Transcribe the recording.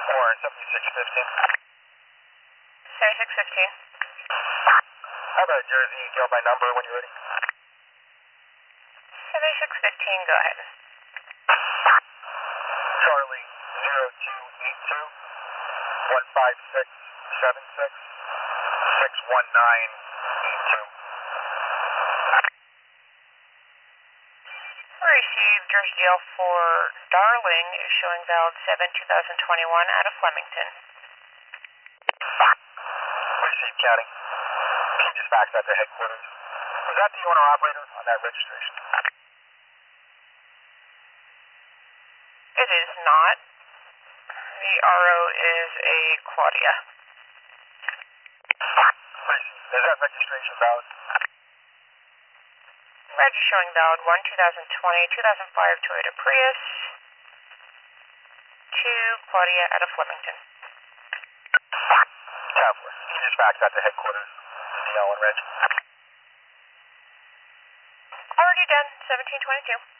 Or 7615. 7615. How about Jersey? You know my number when you're ready. 7615, go ahead. Charlie 0282 15676 61982. Received Jersey Jail for Darling is showing valid 7/2021 out of Flemington. Received, County. Can you just fax that to headquarters? Was that the owner-operator on that registration? It is not. The RO is a Claudia. Is that registration valid? Reg is showing valid 1/2020 Toyota Prius to Claudia out of Flemington. Counselor, can you just fax that to headquarters? DL and Reg. Already done, 1722.